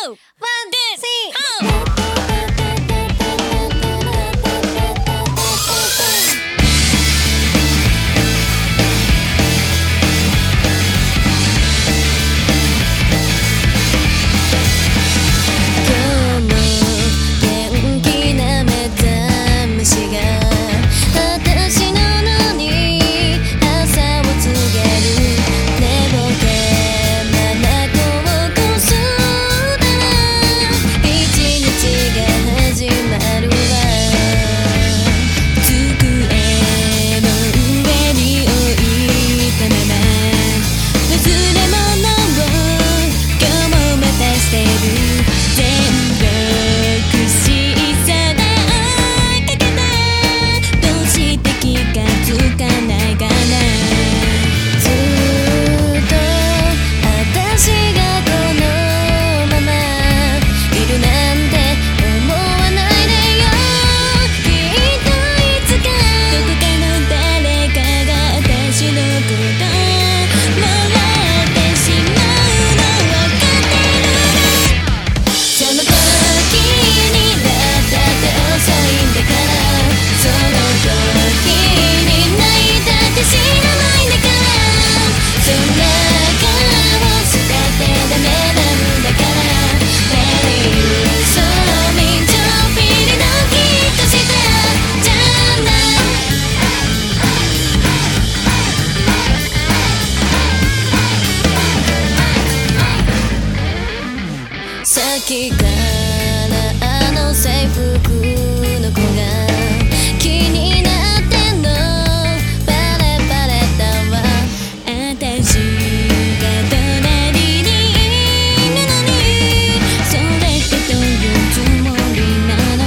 さっきからあの制服の子が気になってんのバレバレだわ私が隣にいるのにそれってどういうつもりなの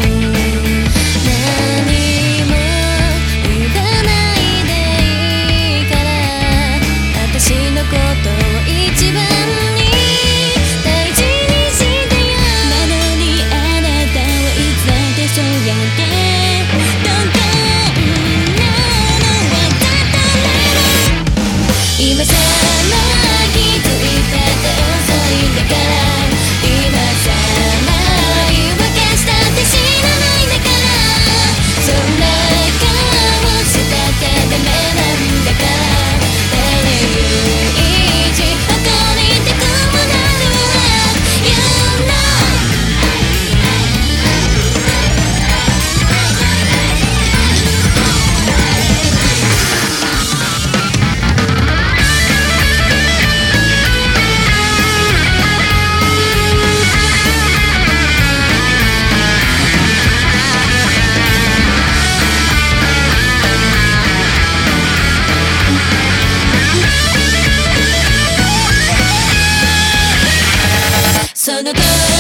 何も言わないでいいから私のことを一番今さら気づいたって遅いんだから今さら言い訳したって知らないんだからそんな顔したってダメなんだから誰より一誇りたくもなるわ You know その